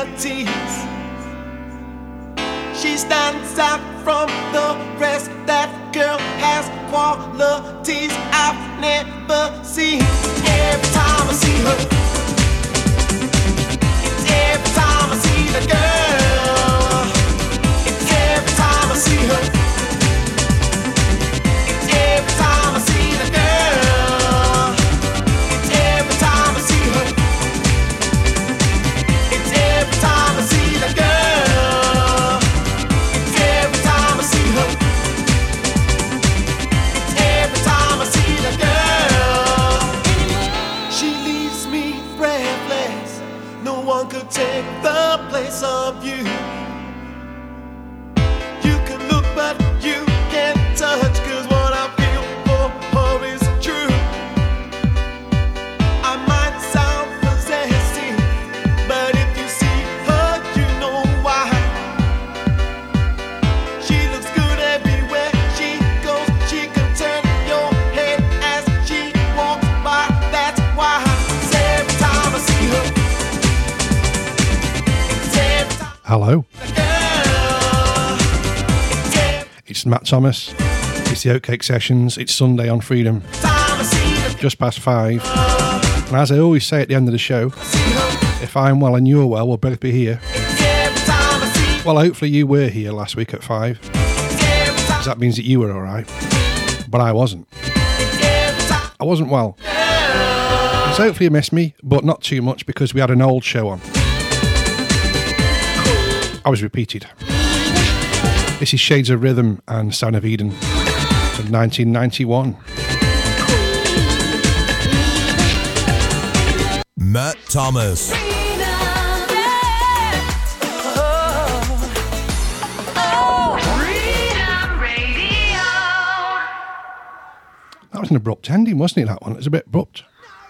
qualities. She stands out from the rest. That girl has qualities I've never seen. Every time I see her, it's every time I see the girl. It's every time I see her. It's every time I see the girl. It's every time I see her. It's every time I see the girl. It's every time I see her. It's every time I see the girl. She leaves me breathless. No one could take the place of you. You can look but you can't touch, 'cause what I feel for her is true. I might sound possessive, but if you see her, you know why. She looks good everywhere she goes. She can turn your head as she walks by. That's why it's every time I see her. It's every time Hello, the girl. It's every it's Matt Thomas. It's the Oatcake Sessions. It's Sunday on Freedom, time I see the just past 5. And as I always say at the end of the show, if I'm well and you're well, we'll both be here. every time I see. Well, hopefully you were here last week at 5, Every time, 'cause that means that you were alright. But I wasn't. every time. I wasn't well. So hopefully you missed me, but not too much, because we had an old show on. I was repeated. This is Shades of Rhythm and Sound of Eden from 1991. Matt Thomas. That was an abrupt ending, wasn't it, that one? It was a bit abrupt.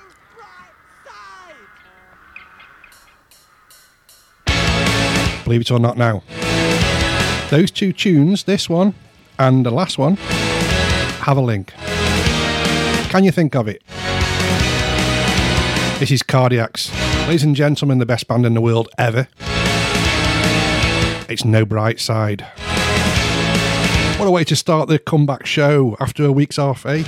Believe it or not now. Those two tunes, this one and the last one, have a link. Can you think of it? This is Cardiacs. Ladies and gentlemen, the best band in the world ever. It's No Bright Side. What a way to start the comeback show after a week's off, eh?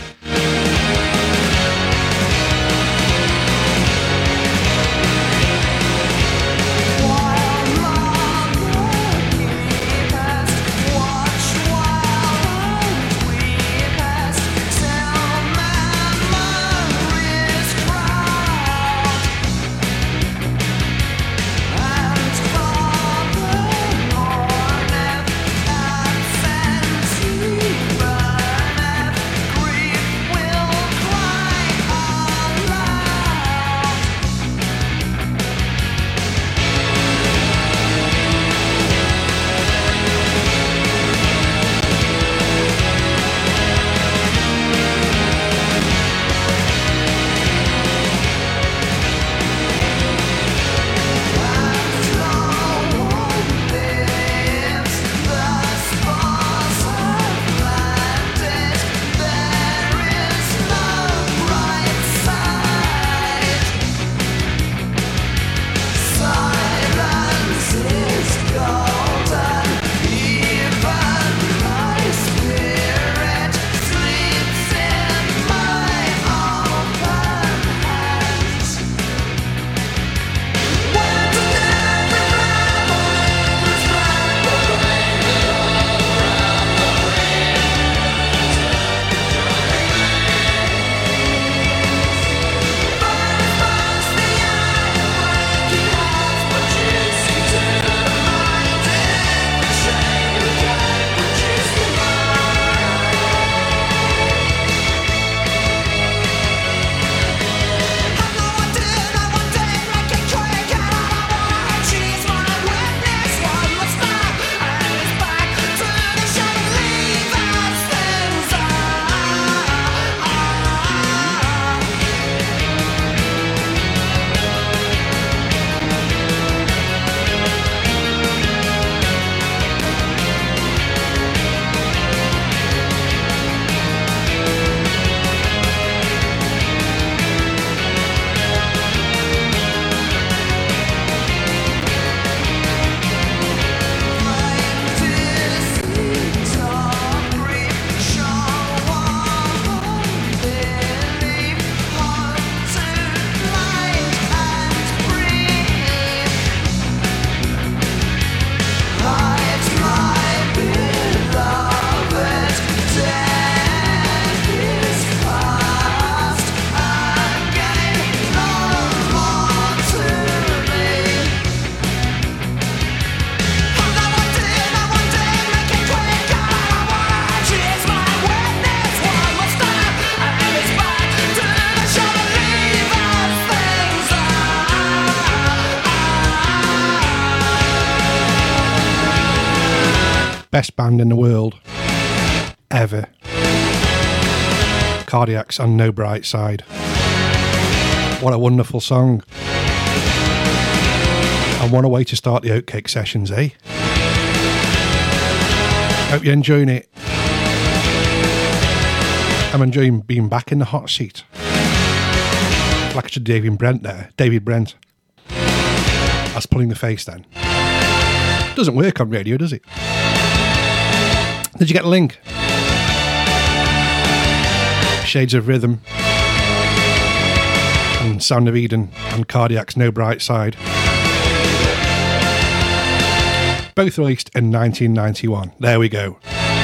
Grief Best band in the world ever. Cardiacs and No Bright Side. What a wonderful song. And what a way to start the Oatcake sessions, eh? Hope you're enjoying it. I'm enjoying being back in the hot seat. Like to David Brent there. David Brent. That's pulling the face then. Doesn't work on radio, does it? Did you get a link? Shades of Rhythm and Sound of Eden and Cardiac's No Bright Side. Both released in 1991. There we go.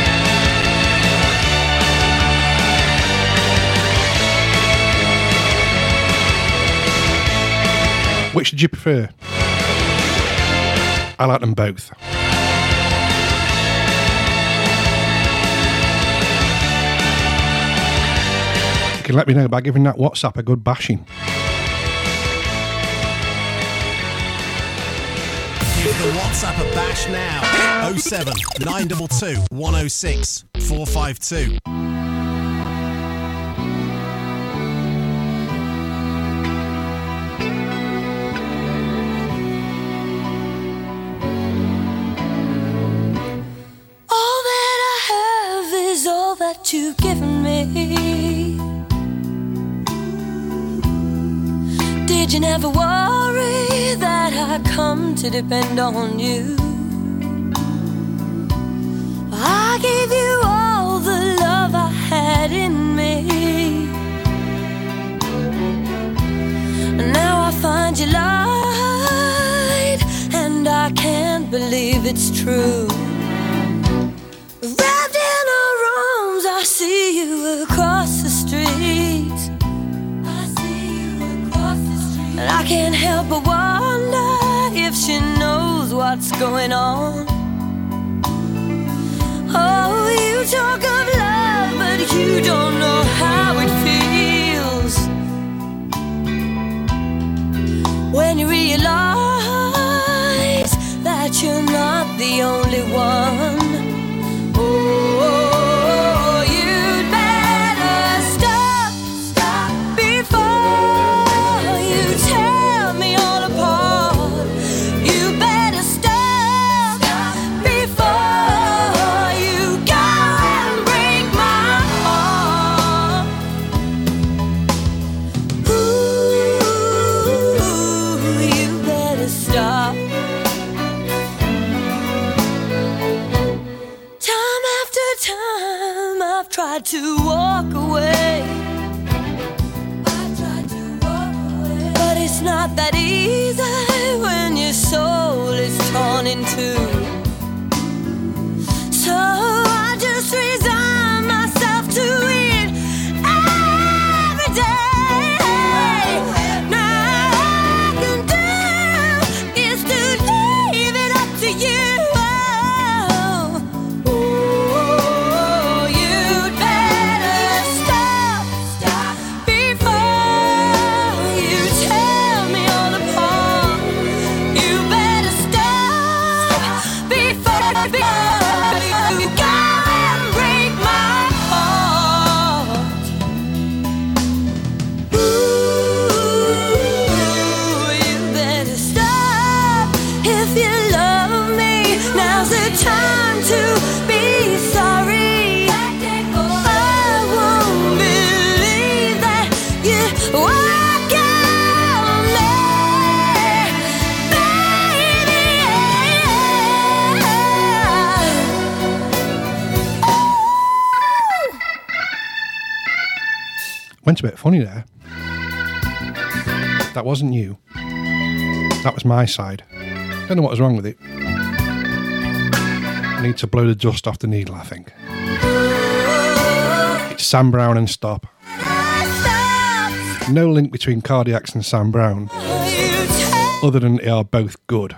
Which did you prefer? I like them both. You can let me know by giving that WhatsApp a good bashing. Give the WhatsApp a bash now. 07 922 106 452. All that I have is all that you've given me. Did you never worry that I come to depend on you? I gave you all the love I had in me, and now I find you lied, and I can't believe it's true. Wrapped in her arms, I see you across the street. And I can't help but wonder if she knows what's going on. Oh, you talk of love, but you don't know how it feels when you realize that you're not the only one. Oh, you'd better stop before you tear me all apart. You better stop before you go and break my heart. Ooh, you better stop. Time after time I've tried to walk away. But it's not that easy when your soul is torn in two. So I just resign myself to it every day. Now all I can do is to leave it up to you. Oh, you'd better stop before you tear me all apart. You better stop before you go and break my heart. Ooh, you better stop if you love me. Now's the time to be sorry. I won't believe that you walk on me, baby. Went a bit funny there. That wasn't you. That was my side. Don't know what was wrong with it. I need to blow the dust off the needle, I think. It's Sam Brown and Stop. No link between Cardiacs and Sam Brown, other than they are both good.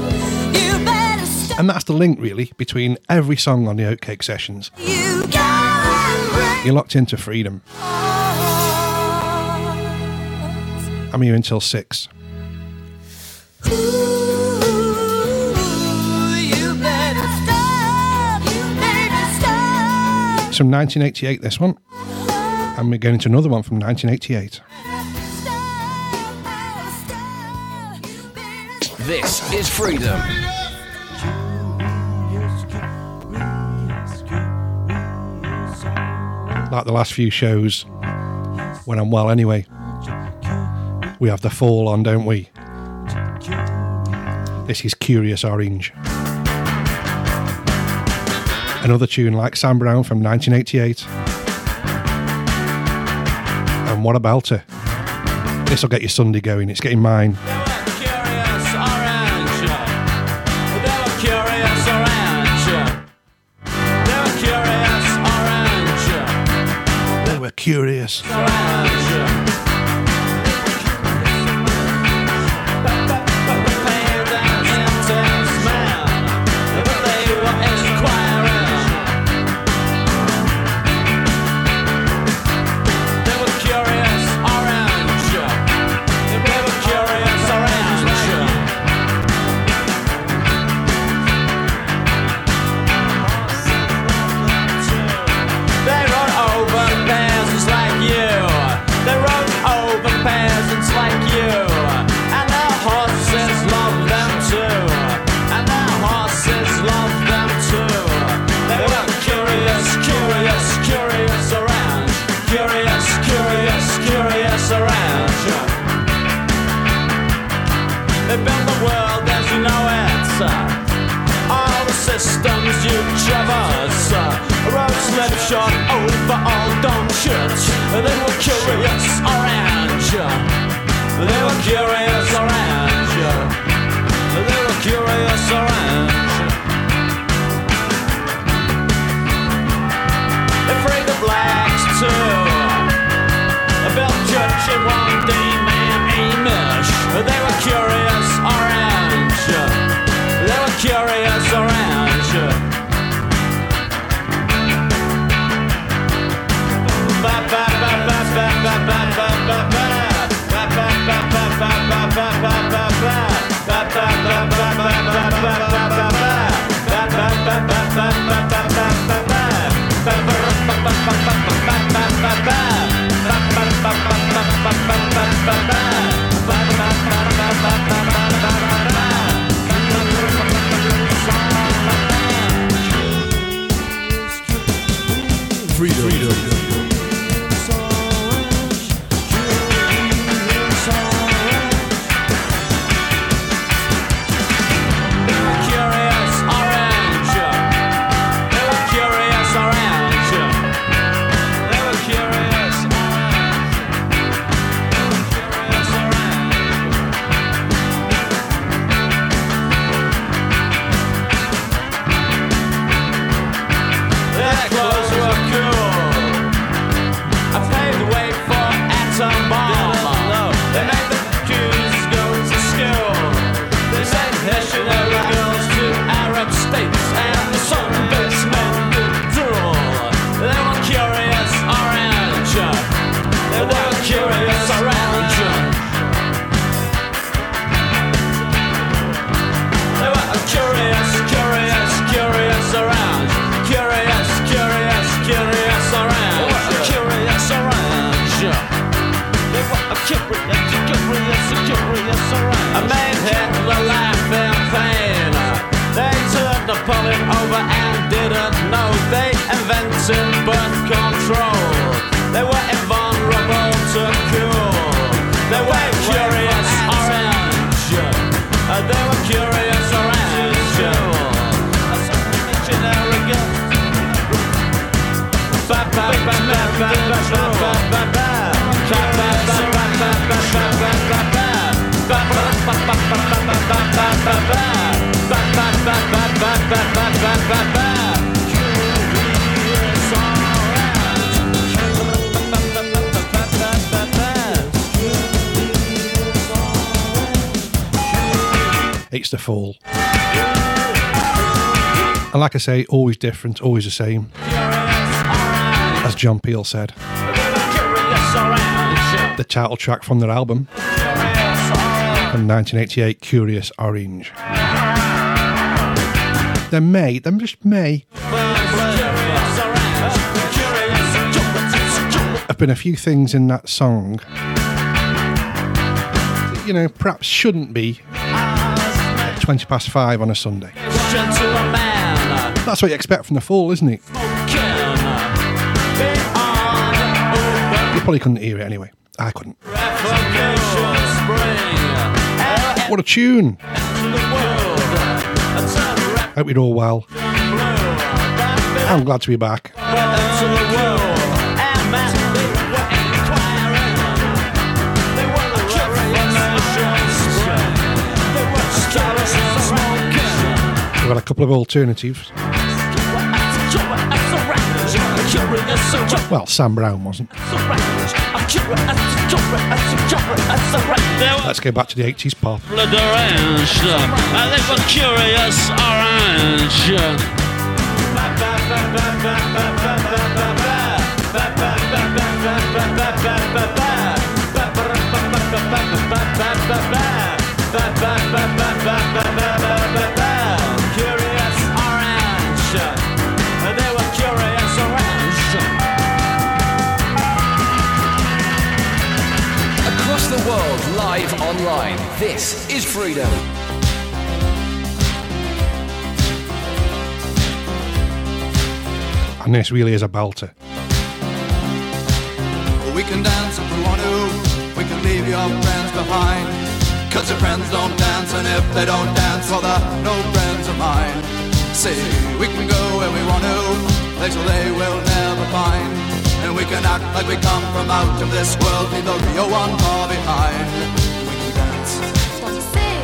And that's the link, really, between every song on the Oatcake sessions. You're locked into freedom. I'm here until 6. You better stop from 1988, this one. And we're going into another one from 1988. This is Freedom. Like the last few shows, when I'm well anyway, we have the Fall on, don't we? This is Curious Orange. Another tune like Sam Brown from 1988. And what about her? This will get your Sunday going, it's getting mine. Curious. They built the world as you know it. All the systems you traverse. Roads slipshod over all dumb shit. They were curious orange. They were curious orange. They were curious orange. They freed the blacks too. They built church in one day, man, Amish. They were curious orange. They were curious orange. Ba ba ba ba ba ba ba ba ba ba. Ba ba ba ba ba ba ba ba ba ba. Ba ba ba ba ba ba ba ba ba ba. Ba ba ba ba ba ba ba ba ba ba. Ba ba ba ba ba ba ba ba ba ba. I made Hitler laugh in pain. They turned Napoleon over and didn't know. They invented birth control. They were invulnerable to cool. They were curious orange. They were curious orange. Missionary girl. Ba ba ba ba ba ba ba ba ba. Ba ba ba ba ba ba ba ba ba. It's the Fall. And like I say, always different, always the same. As John Peel said. The title track from their album from 1988, Curious Orange. They just may been a few things in that song that, you know, perhaps shouldn't be at 5:20 on a Sunday. That's what you expect from the Fall, isn't it? You probably couldn't hear it anyway. I couldn't. What a tune! Hope you're all well. I'm glad to be back. We've got a couple of alternatives. Well, Sam Brown wasn't. Let's go back to the 80s pop. They were Curious Orange. The world live online. This is Freedom. And this really is a belter. We can dance if we want to. We can leave your friends behind. Cause your friends don't dance, and if they don't dance, well, they're no friends of mine. See, we can go where we want to, places they will never find. And we can act like we come from out of this world, leave the real one far behind. We can dance. What you say?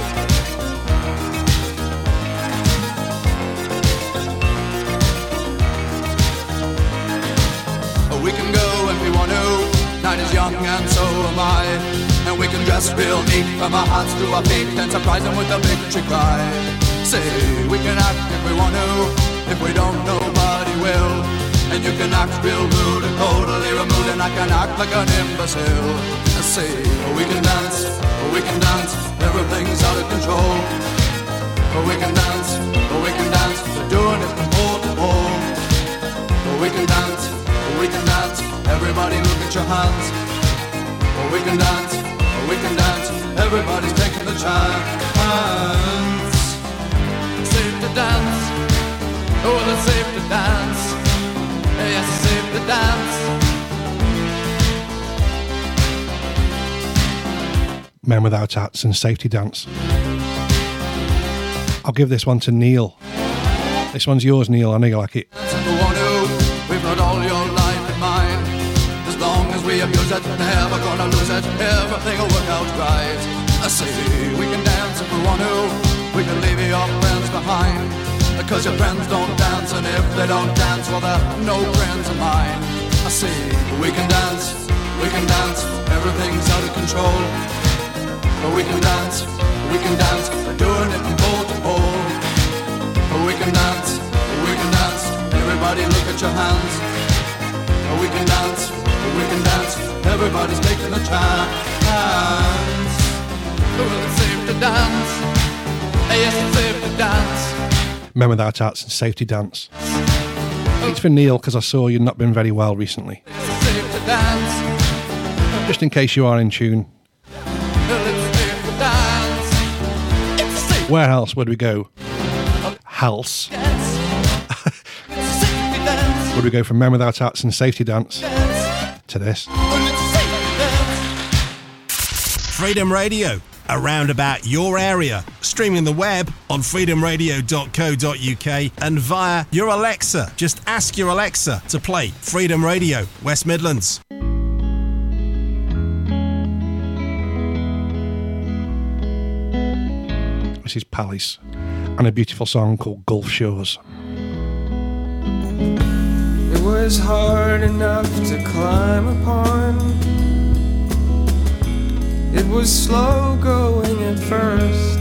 We can go if we want to, night is young and so am I. And we can dress real neat from our hearts to our feet and surprise them with a victory cry. Say, we can act if we want to, if we don't, nobody will. And you can act real rude and totally removed, and I can act like an imbecile. Let's see, we can dance, everything's out of control. We can dance, we're doing it from pole to pole. We can dance, everybody look at your hands. We can dance, everybody's taking the chance. Safe to dance, oh, it's safe to dance. Yes, it's safe to dance. Men Without Hats and Safety Dance. I'll give this one to Neil. This one's yours, Neil. I know you like it. We've got all your life in mind. As long as we abuse it, never gonna lose it. Everything will work out right. I say we can dance if we want to. We can leave your friends behind. Because your friends don't dance, and if they don't dance, well, they're no friends of mine. I say we can dance, everything's out of control. But we can dance, we're doing it from pole to pole. But we can dance, everybody look at your hands. But we can dance, everybody's taking a chance. Well, it's safe to dance, yes, it's safe to dance. Men Without Hats and Safety Dance. It's for Neil because I saw you've not been very well recently. Just in case you are in tune. Where else would we go? House. Would we go from Men Without Hats and Safety Dance to this? Freedom Radio, around about your area. Streaming the web on freedomradio.co.uk and via your Alexa. Just ask your Alexa to play Freedom Radio, West Midlands. This is Palace and a beautiful song called Gulf Shores. It was hard enough to climb upon. It was slow going at first.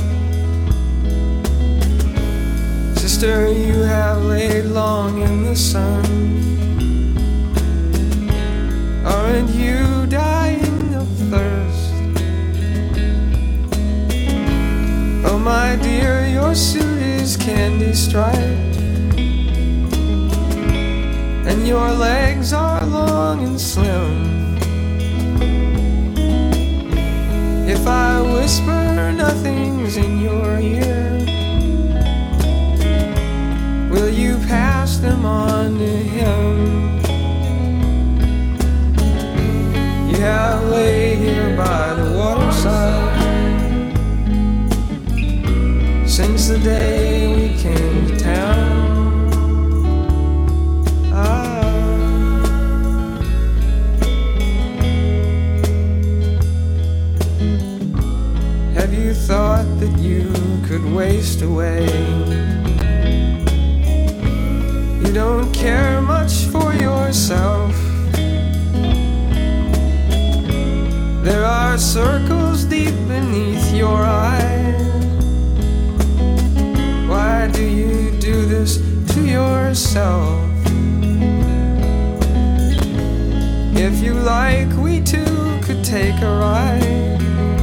Sister, you have laid long in the sun. Aren't you dying of thirst? Oh my dear, your suit is candy striped, and your legs are long long and slim. If I whisper nothing's in your ear, will you pass them on to him? You have laid here by the waterside since the day we came to town. Have you thought that you could waste away? You don't care much for yourself. There are circles deep beneath your eyes. Why do you do this to yourself? If you like, we too could take a ride.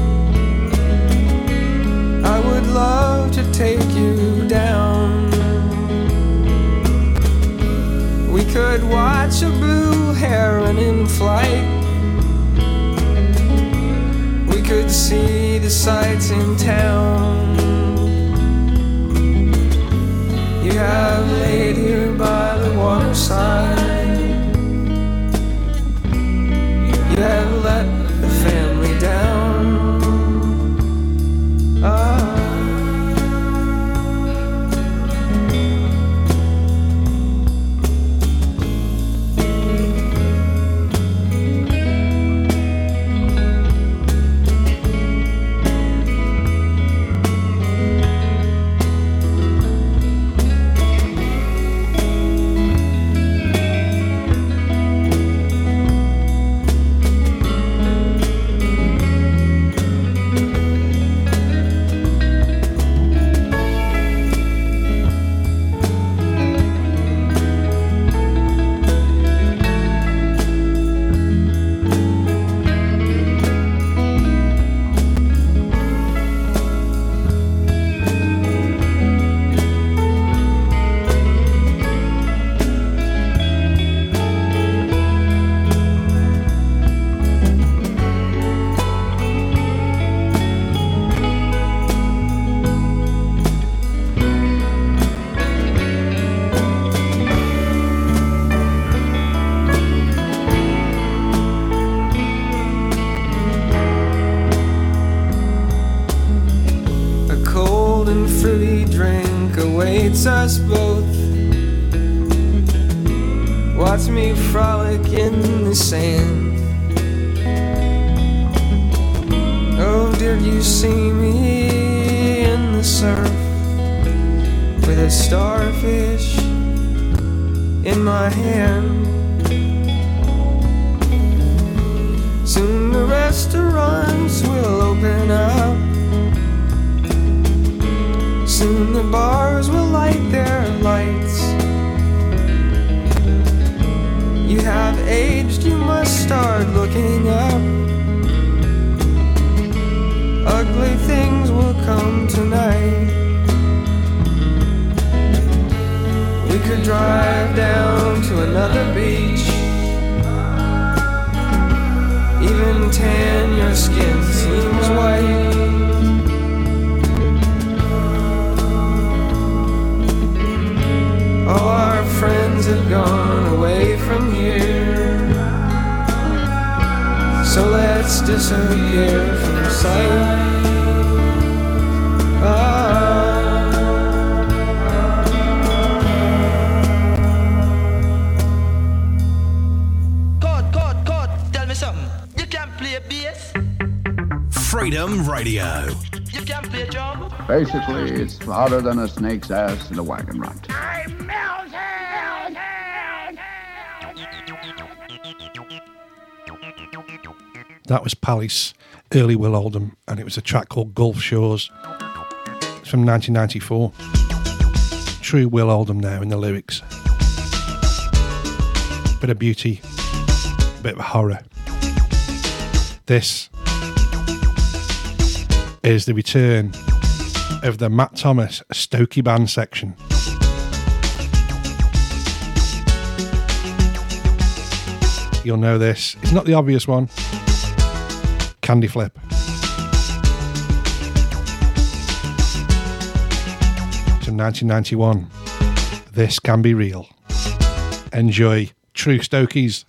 I would love to take you down. We could watch a blue heron in flight. We could see the sights in town. You have laid here by the waterside. You have let the family down. Us both. Watch me frolic in the sand. Oh, did you see me in the surf with a starfish in my hand? Soon the restaurants will open up. Soon the bars will light their lights. You have aged, you must start looking up. Ugly things will come tonight. We could drive down to another beach. Even tan, your skin seems white. All our friends have gone away from here, so let's disappear from sight. God, tell me something. You can't play bass? Freedom Radio. You can't play drum? Basically, it's harder than a snake's ass in a wagon rut. I'm melted! That was Palace, early Will Oldham, and it was a track called Gulf Shores. It's from 1994. True Will Oldham now in the lyrics. Bit of beauty, bit of horror. This is the return of the Matt Thomas Stokey Band section. You'll know this. It's not the obvious one. Candy Flip. It's from 1991. This Can Be Real. Enjoy. True Stokies.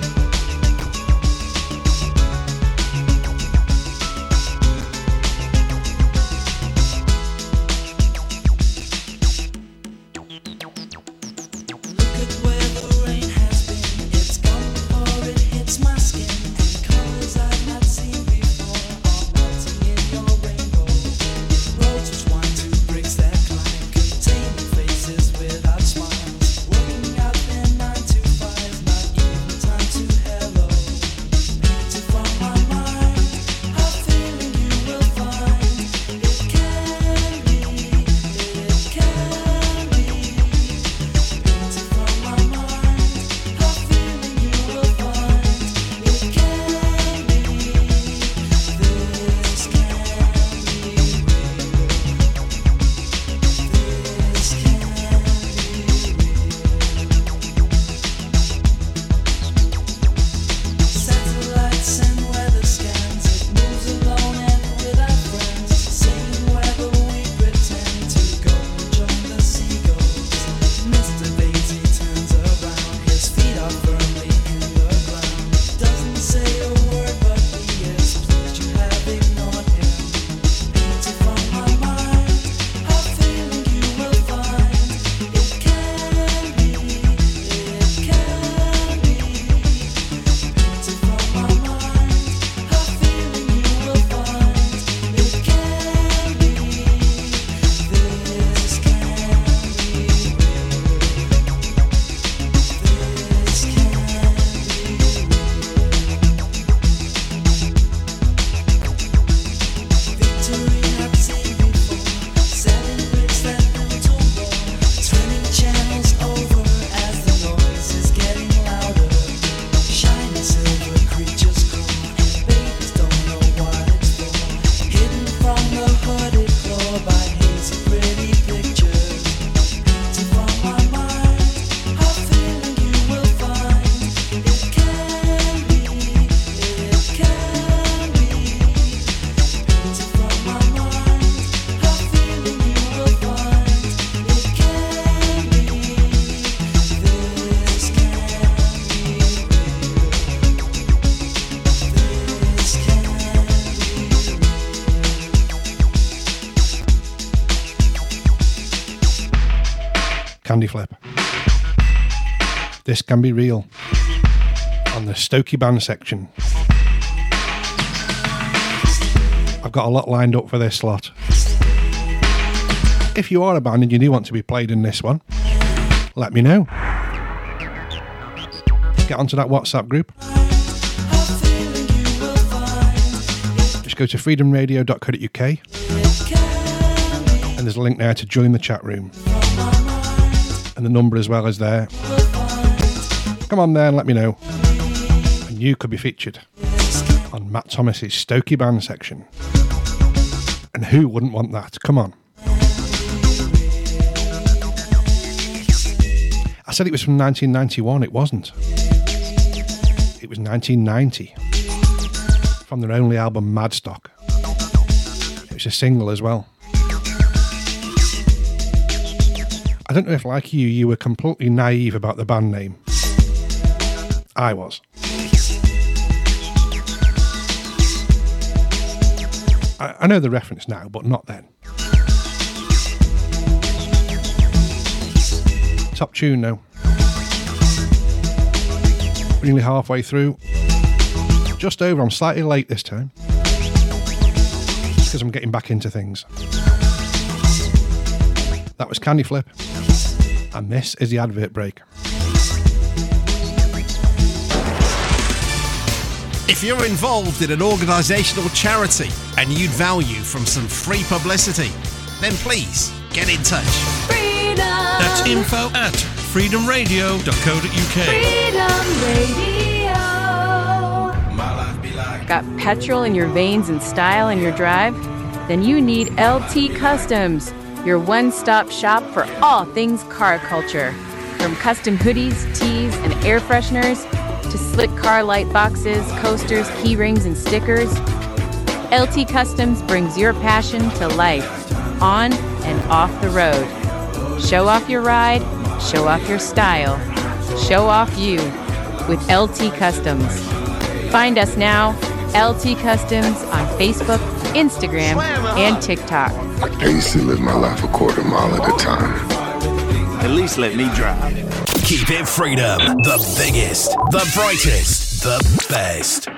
Candy Flip. This Can Be Real on the Stokey Band section. I've got a lot lined up for this slot. If you are a band and you do want to be played in this one, let me know. Get onto that WhatsApp group. Just go to freedomradio.co.uk and there's a link there to join the chat room. And the number as well is there. Come on there and let me know. And you could be featured on Matt Thomas's Stokey Band section. And who wouldn't want that? Come on. I said it was from 1991. It wasn't. It was 1990. From their only album, Madstock. It was a single as well. I don't know if, like you were completely naive about the band name. I was. I know the reference now, but not then. Top tune now. Nearly halfway through. Just over. I'm slightly late this time. Just because I'm getting back into things. That was Candy Flip. And this is the advert break. If you're involved in an organisational charity and you'd value from some free publicity, then please get in touch. Freedom. That's info@freedomradio.co.uk. Freedom Radio. Got petrol in your veins and style in your drive? Then you need LT Customs, your one-stop shop for all things car culture. From custom hoodies, tees, and air fresheners, to slick car light boxes, coasters, key rings, and stickers? LT Customs brings your passion to life, on and off the road. Show off your ride, show off your style, show off you with LT Customs. Find us now, LT Customs, on Facebook, Instagram, and TikTok. I used to live my life a quarter mile at a time. At least let me drive. Keep it freedom. The biggest, the brightest, the best.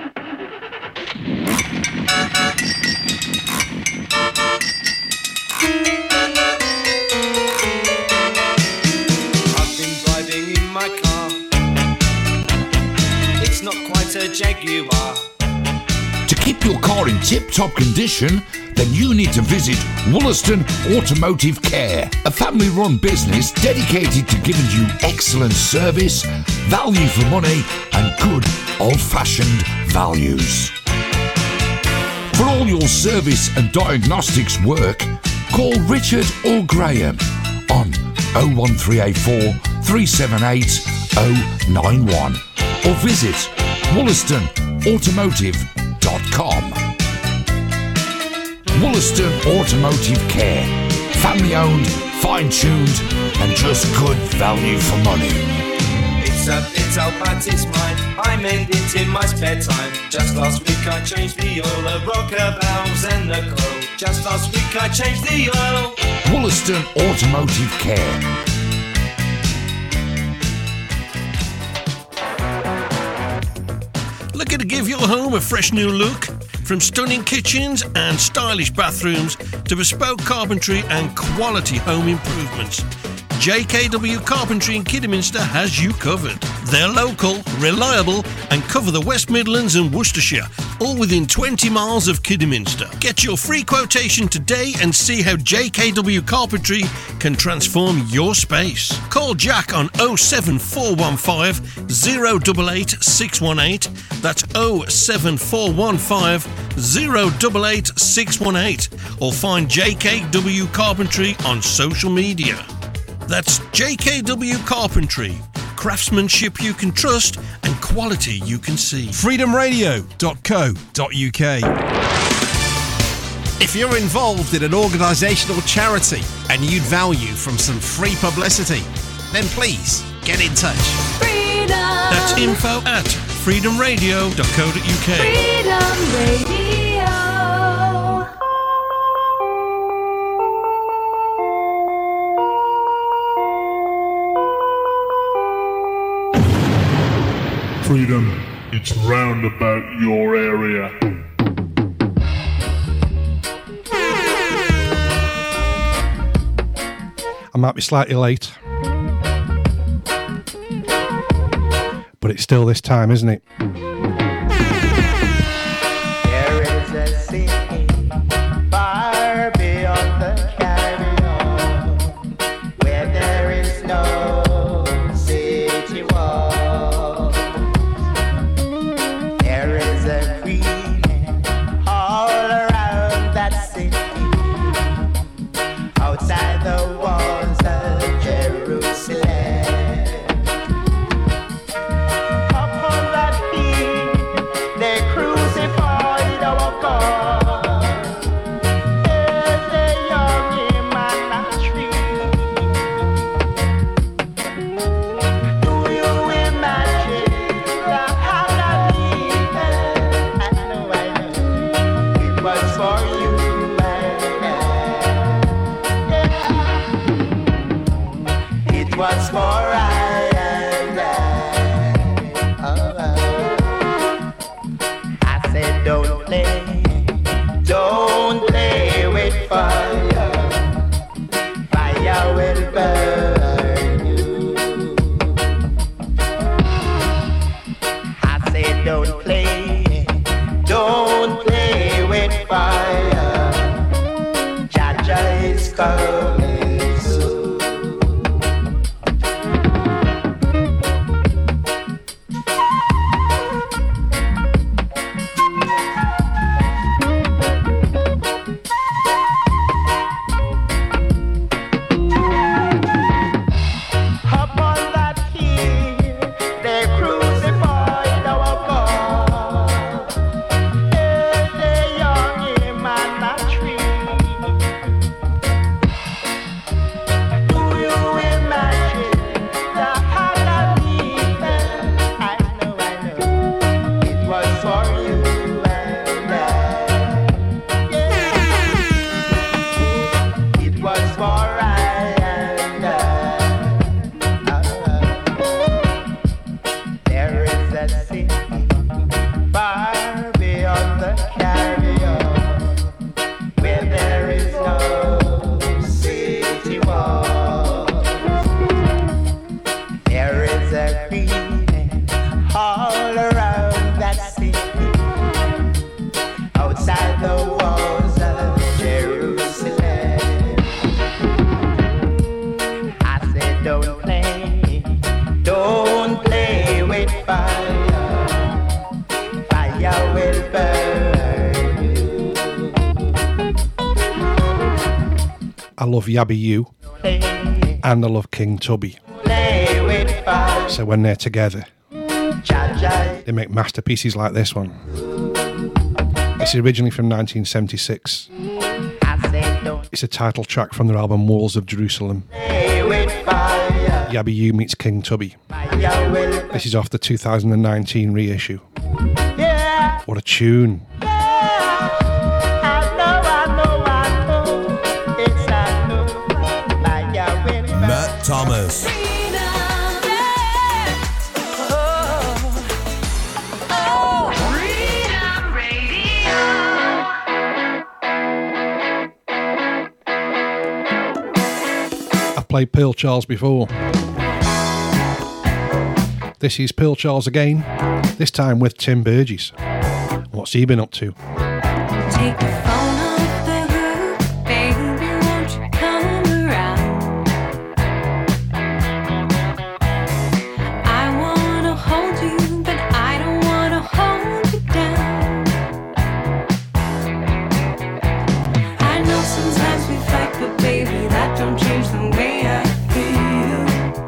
I've been driving in my car. It's not quite a Jaguar. To keep your car in tip-top condition, then you need to visit Wollaston Automotive Care, a family-run business dedicated to giving you excellent service, value for money, and good old-fashioned values. For all your service and diagnostics work, call Richard or Graham on 01384 378 091 or visit wollastonautomotive.com. Wollaston Automotive Care. Family owned, fine-tuned, and just good value for money. It's a bit old, but it's mine. I mend it in my spare time. Just last week I changed the oil, the rocker valves and the coil. Just last week I changed the oil. Wollaston Automotive Care. Looking to give your home a fresh new look? From stunning kitchens and stylish bathrooms to bespoke carpentry and quality home improvements, JKW Carpentry in Kidderminster has you covered. They're local, reliable, and cover the West Midlands and Worcestershire, all within 20 miles of Kidderminster. Get your free quotation today and see how JKW Carpentry can transform your space. Call Jack on 07415 088 618. That's 07415 088 618. Or find JKW Carpentry on social media. That's JKW Carpentry. Craftsmanship you can trust and quality you can see. freedomradio.co.uk. If you're involved in an organisational charity and you'd value from some free publicity, then please get in touch. Freedom. That's info at freedomradio.co.uk. Freedom Radio. Freedom, it's round about your area. I might be slightly late, but it's still this time, isn't it? There is a city far beyond the carrion, where there is no city wall. There is a green all around that city, outside the walls of Jerusalem. Upon that hill, they crucified our God as a young man a tree. Do you imagine the agony? I know, it was for you and I. It was for I and I. I said, don't play with fire. Fire will burn you. I said, don't play with fire. Jaja is coming soon. love Yabby You, and I love King Tubby. So when they're together, they make masterpieces like this one. It's originally from 1976. It's a title track from their album Walls of Jerusalem. Yabby You meets King Tubby. This is off the 2019 reissue. What a tune. Matt Thomas. I've played Pearl Charles before. This is Pearl Charles again, this time with Tim Burgess. What's he been up to? Take the phone off the hook, baby, won't you come around? I wanna hold you, but I don't wanna hold you down. I know sometimes we fight, but baby, that don't change the way I feel.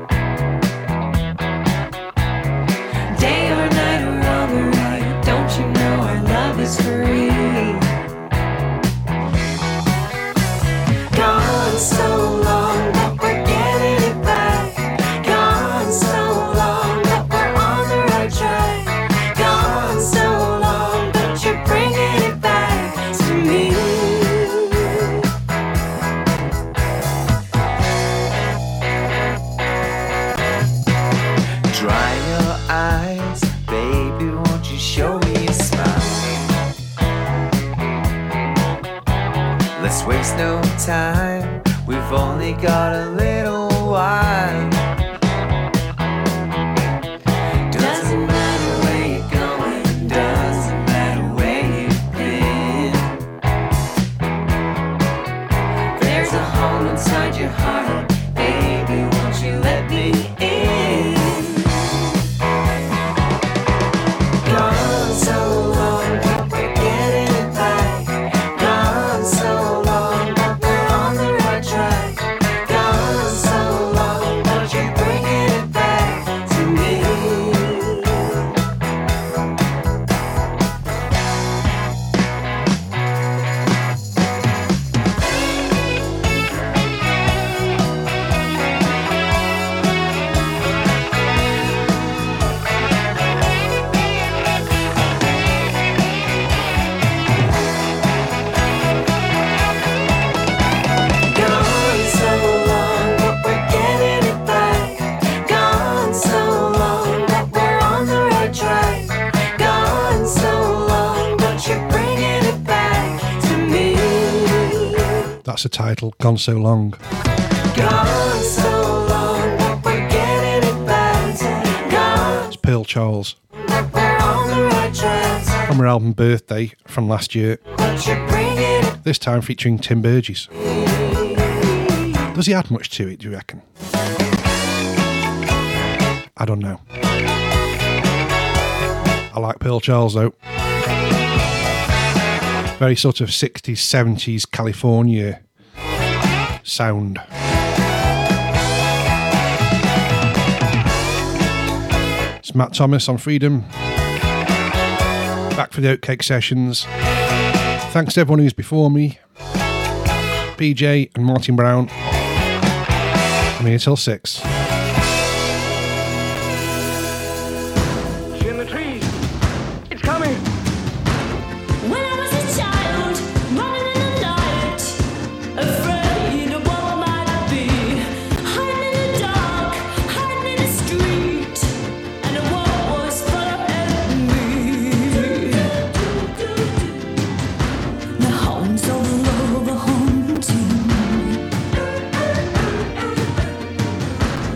Day or night or wrong or right, don't you know our love is free? Gone so long, but we're getting it back. Gone so long, but we're on the right track. Gone so long, but you're bringing it back to me. Dry your eyes, baby, won't you show me a smile? Let's waste no time, we've only got a little while. Doesn't matter where you're going, doesn't matter where you've been. There's a hole inside your heart, baby, won't you let me in? Gone so long, but we're getting it back. Gone so long, but we're on the right track. Gone so long, but you're bringing it back to me. Gone so long, but we're getting it back. Gone so long, but we're on the right track. Gone so long, but you're bringing it back to me. That's the title, Gone So Long. Gone so long, but we're getting it back. Gone, It's Pearl Charles but we're on the right track. from her album Birthday from last year, But you're bringing it. this time featuring Tim Burgess. Does he add much to it, do you reckon? I don't know. I like Pearl Charles though. Very sort of 60s, 70s California sound. It's Matt Thomas on Freedom. Back for the Oatcake Sessions. Thanks to everyone who's before me. PJ and Martin Brown. I'm here till 6. In the trees. It's coming. When I was a child, running in the night, afraid of what might be, hiding in the dark, hiding in the street, and the world was full of enemy. The hounds of love are haunting.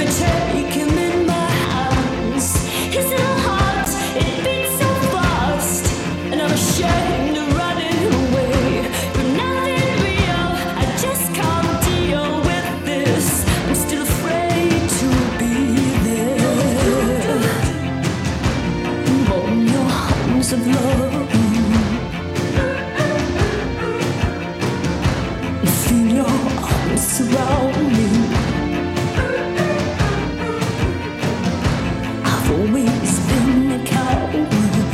take him in my hands. His little heart, it beats so fast, and I'm ashamed of running away. But nothing real, I just can't deal with this. I'm still afraid to be there. On your arms of love, feel your arms surround me. I've always been a coward.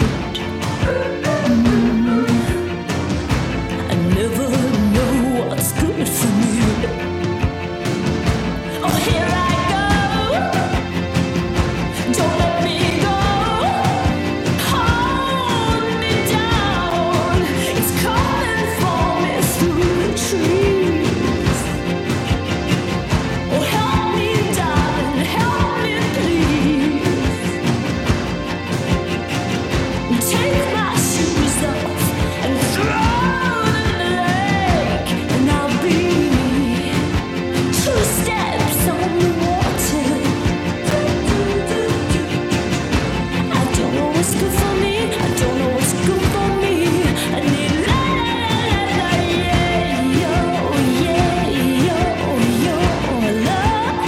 I never know what's good for me. Oh, here I go. Don't let me go. Hold me down. It's coming for me through the trees. Oh, help me, darling, help me, please. Take my shoes off and throw them in the lake, and I'll be 2 steps on the water. I don't know what's good for me. I don't know what's good for me. I need la la la la, yeah, yo, love.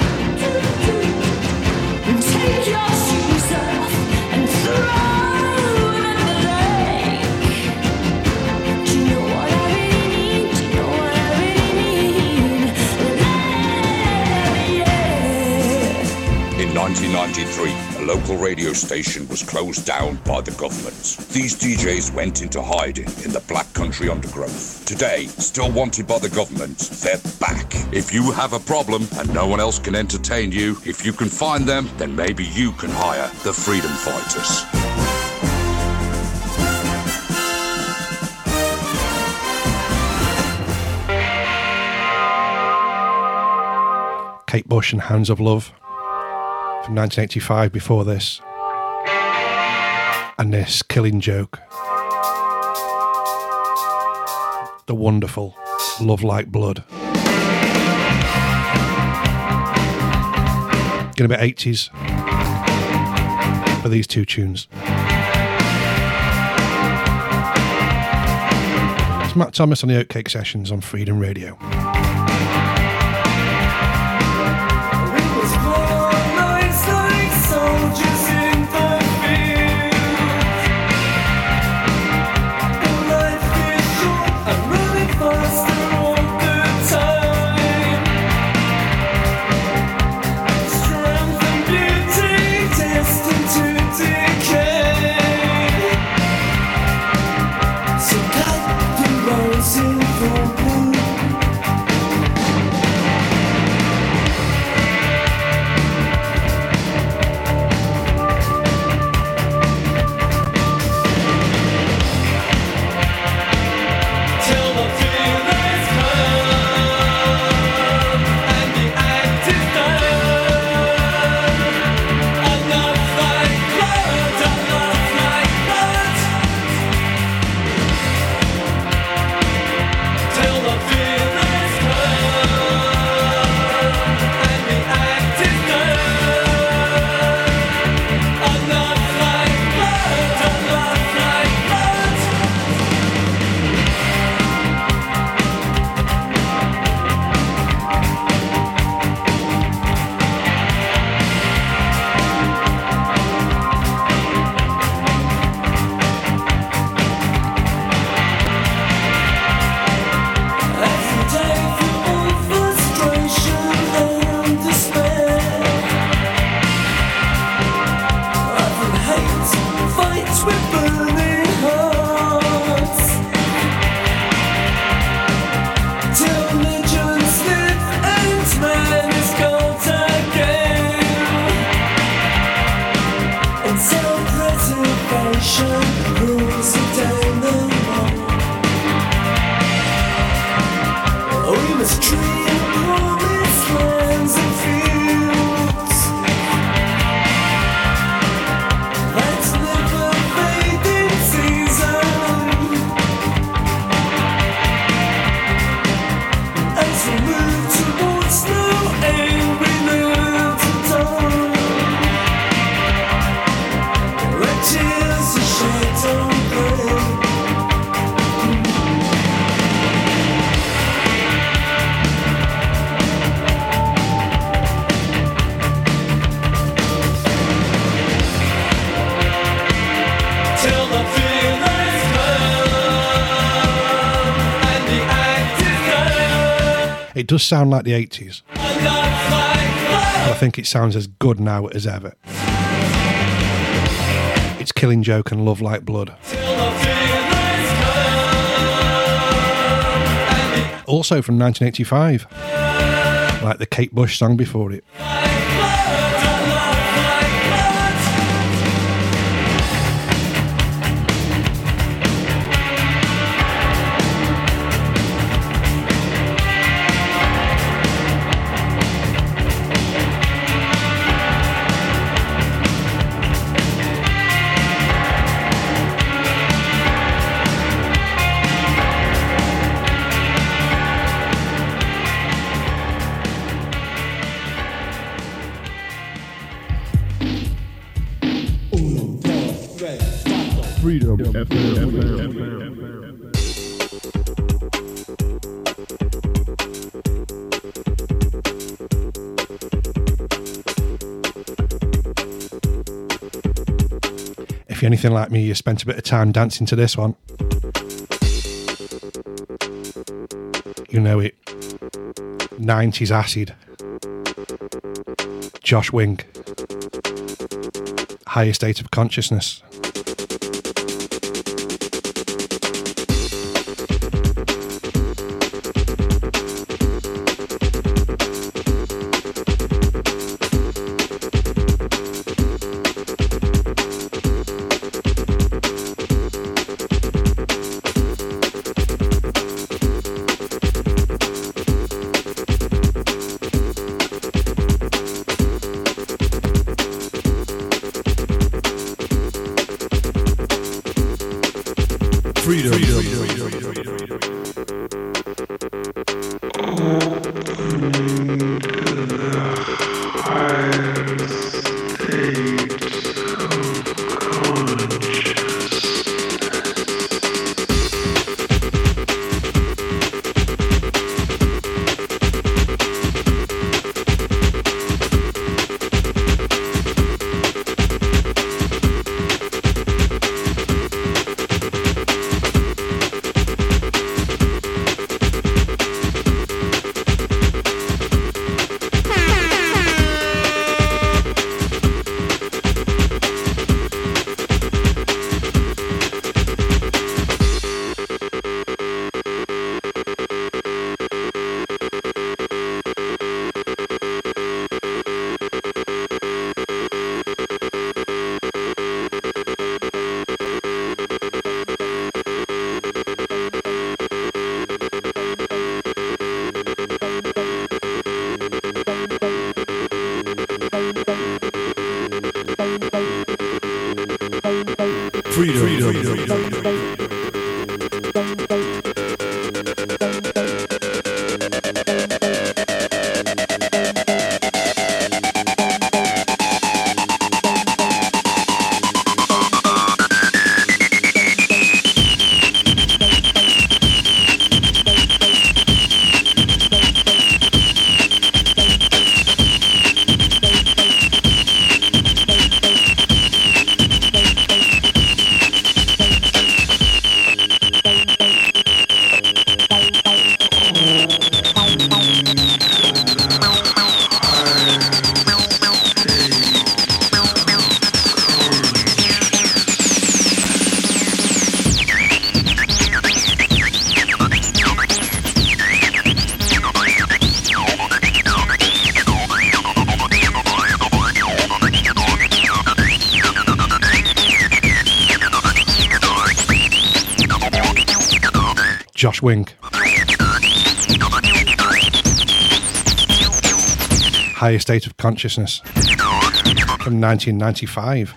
Take your shoes off and throw them in the lake. Do you know what I really need? Do you know what I really need? La la yeah. In 1993, a local radio station was closed down by the government. These DJs went into hiding in the Black Country undergrowth. Today, still wanted by the government, they're back. If you have a problem and no one else can entertain you, if you can find them, then maybe you can hire the Freedom Fighters. Kate Bush and Hands of Love from 1985 before this. And this Killing Joke. The wonderful Love Like Blood. Getting a bit 80s for these two tunes. It's Matt Thomas on the Oatcake Sessions on Freedom Radio. As we move towards no angry moods, It does sound like the 80s. I think it sounds as good now as ever. It's Killing Joke and Love Like Blood. Also from 1985, like the Kate Bush song before it. Freedom FM. If you're anything like me, you spent a bit of time dancing to this one. You know it. 90s acid. Josh Wing. Higher State of Consciousness. Josh Wing. Higher State of Consciousness from 1995.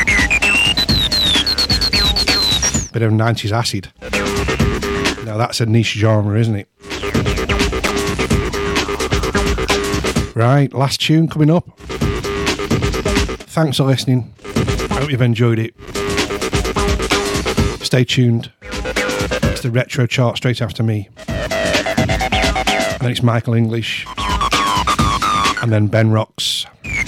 Bit of 90s acid. Now that's a niche genre, isn't it? Right, last tune coming up. Thanks for listening. I hope you've enjoyed it. Stay tuned. It's the retro chart straight after me. Then it's Michael English. And then Ben Rocks.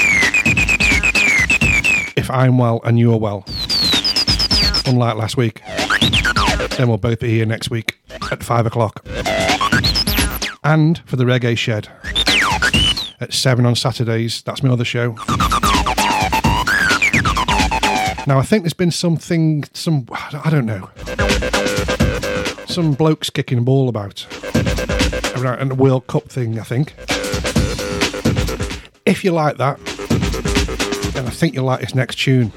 If I'm well and you're well. Unlike last week. Then we'll both be here next week at 5 o'clock. And for the Reggae Shed at 7 on Saturdays. That's my other show. Now, I think there's been I don't know, some blokes kicking a ball about around the World Cup thing, I think. If you like that, then I think you'll like this next tune.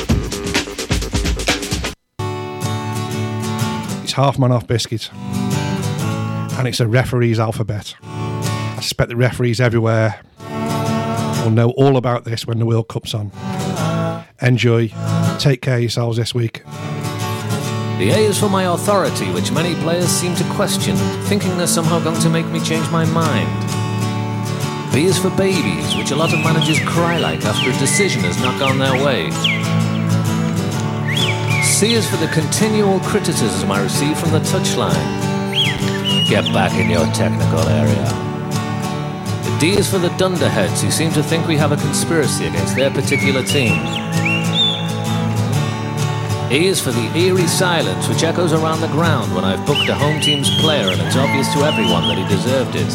It's Half Man Off Biscuit, and it's a referee's alphabet. I suspect the referees everywhere will know all about this when the World Cup's on. Enjoy. Take care of yourselves this week. The A is for my authority, which many players seem to question, thinking they're somehow going to make me change my mind. B is for babies, which a lot of managers cry like after a decision has not gone their way. C is for the continual criticism I receive from the touchline. Get back in your technical area. The D is for the dunderheads who seem to think we have a conspiracy against their particular team. E is for the eerie silence which echoes around the ground when I've booked a home team's player and it's obvious to everyone that he deserved it.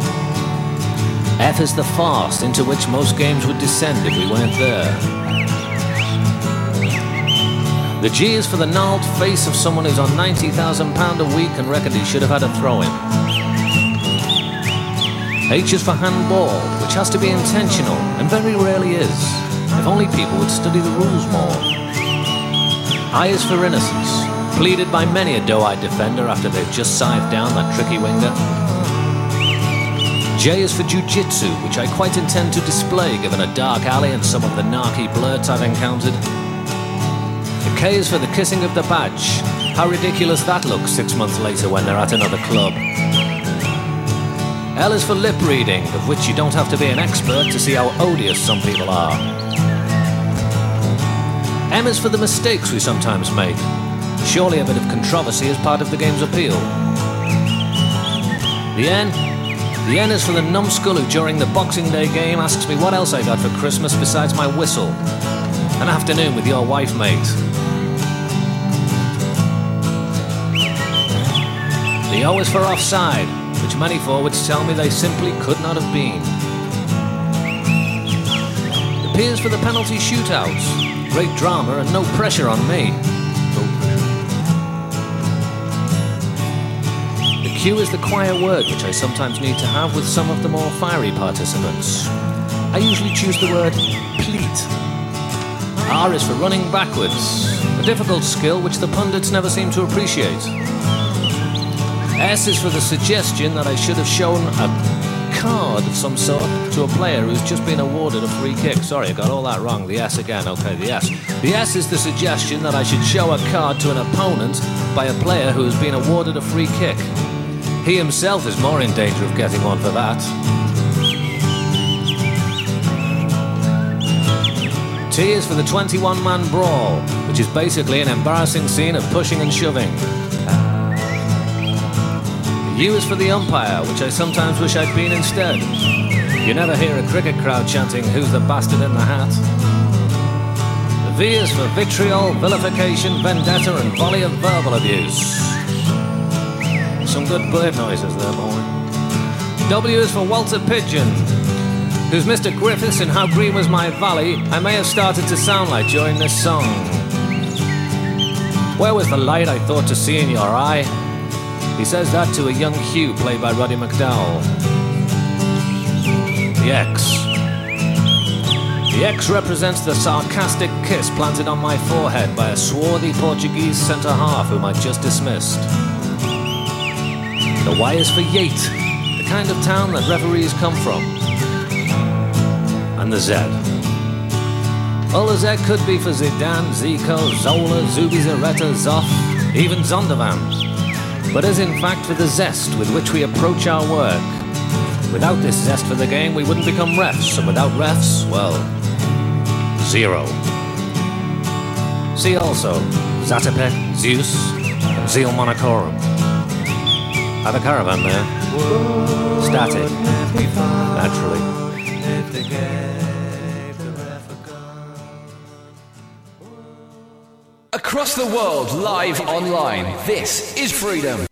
F is the farce into which most games would descend if we weren't there. The G is for the gnarled face of someone who's on £90,000 a week and reckoned he should have had a throw-in. H is for handball, which has to be intentional and very rarely is, if only people would study the rules more. I is for innocence, pleaded by many a doe-eyed defender after they've just scythed down that tricky winger. J is for jiu-jitsu, which I quite intend to display given a dark alley and some of the narky blurts I've encountered. The K is for the kissing of the badge. How ridiculous that looks 6 months later when they're at another club. L is for lip reading, of which you don't have to be an expert to see how odious some people are. M is for the mistakes we sometimes make. Surely a bit of controversy is part of the game's appeal. The N is for the numbskull who during the Boxing Day game asks me what else I got for Christmas besides my whistle. An afternoon with your wife, mate. The O is for offside, which many forwards tell me they simply could not have been. The P is for the penalty shootouts. Great drama and no pressure on me. The Q is the quiet word which I sometimes need to have with some of the more fiery participants. I usually choose the word pleat. R is for running backwards, a difficult skill which the pundits never seem to appreciate. S is for the suggestion that I should have shown a card of some sort to a player who's just been awarded a free kick. Sorry, I got all that wrong. The S again. Okay, the S. The S is the suggestion that I should show a card to an opponent by a player who has been awarded a free kick. He himself is more in danger of getting one for that. T is for the 21-man brawl, which is basically an embarrassing scene of pushing and shoving. U is for the umpire, which I sometimes wish I'd been instead. You never hear a cricket crowd chanting, "Who's the bastard in the hat?" The V is for vitriol, vilification, vendetta, and volley of verbal abuse. Some good bird noises there, boy. W is for Walter Pigeon, who's Mr. Griffiths in How Green Was My Valley I may have started to sound like during this song. Where was the light I thought to see in your eye? He says that to a young Hugh played by Roddy McDowell. The X. The X represents the sarcastic kiss planted on my forehead by a swarthy Portuguese centre-half whom I just dismissed. The Y is for Yate, the kind of town that referees come from. And the Z. Well, the Z could be for Zidane, Zico, Zola, Zubizarreta, Zoff, even Zondervan, but is in fact for the zest with which we approach our work. Without this zest for the game, we wouldn't become refs, and without refs, well, zero. See also Zatopek, Zeus, and Zeal Monacorum. Have a caravan there. Static. Naturally. Across the world, live online, this is Freedom.